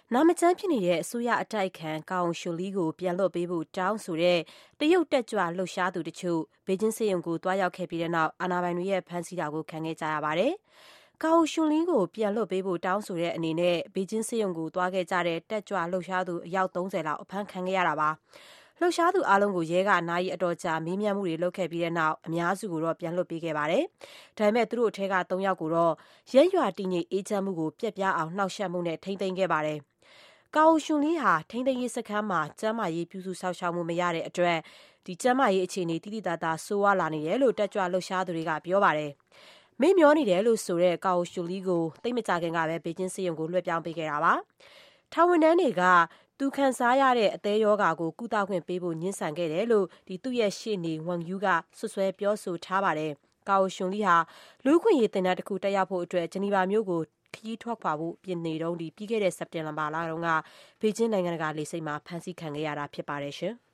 နာမကျန်းဖြစ်နေတဲ့အစိုးရအတိုက်အခံကာအောင်ရှုလီကိုပြန်လွှတ်ပေးဖို့တောင်းဆိုတဲ့တရုတ်တက်ကြွလှုပ်ရှားသူတချို့ဘေကျင်းဆေးရုံကိုသွားရောက်ခဲ့ပြီးတဲ့နောက်အာဏာပိုင်တွေရဲ့ဖမ်းဆီးတာကိုခံခဲ့ကြရပါတယ်။ကာအောင်ရှုလီကိုပြန်လွှတ်ပေးဖို့တောင်းဆိုတဲ့အနေနဲ့ဘေကျင်းဆေးရုံကိုသွားခဲ့ကြတဲ့တက်ကြွလှုပ်ရှားသူအယောက်30လောက်အဖမ်းခံခဲ့ရတာပါ။လှုပ်ရှားသူအားလုံးကိုရဲကနာရီအတော်ကြာမေးမြန်းမှုတွေလုပ်ခဲ့ပြီးတဲ့နောက်အများစုကိုတော့ပြန်လွှတ်ပေးခဲ့ပါတယ်။ဒါပေမဲ့သူတို့အထက်က3ယောက်ကိုတော့ရဲရွာတည်ငြိမ်အေးချမ်းမှုကိုပြက်ပြားအောင်နှောက်ယှက်မှုနဲ့ထိန်းသိမ်းခဲ့ပါတယ်။ကာအောင်ရှုလီဟာထိန်းသိမ်းရေးစခန်းမှာကျန်းမာရေးပြုစုစောင့်ရှောက်မှုမရတဲ့အတွက်ကျန်းမာရေးအခြေအနေတိတိတသားဆိုးဝါးလာနေတယ်လို့တက်ကြွလှုပ်ရှားသူတွေကပြောပါတယ်။မေ့မျောနေတယ်လို့ဆိုတဲ့ကာအောင်ရှုလီကိုသိပ်မကြာခင်ကပဲဘေကျင်းဆေးရုံကိုလွှဲပြောင်းပေးခဲ့တာပါ။ထောင်ဝန်ထမ်းတွေကသူခံစားရတဲ့အသည်းရောဂါကိုကုသခွင့်ပေးဖို့ညှင်းဆန်ခဲ့တယ်လို့သူ့ရဲ့ရှေ့နေဝမ်ယူကစွပ်စွဲပြောဆိုထားပါတယ်။ကာအောင်ရှုလီဟာလူ့အခွင့်အရေးသင်တန်းတစ်ခုတက်ရောက်ဖို့အတွက်ဂျနီဗာမြို့ကိုခရီးထွက်ခွာဖို့ပြင်နေတုန်းပြီးခဲ့တဲ့စက်တင်ဘာလတုန်းကဘေကျင်းနိုင်ငံတကာလေဆိပ်မှာဖမ်းဆီးခံခဲ့ရတာဖြစ်ပါတယ်ရှင်။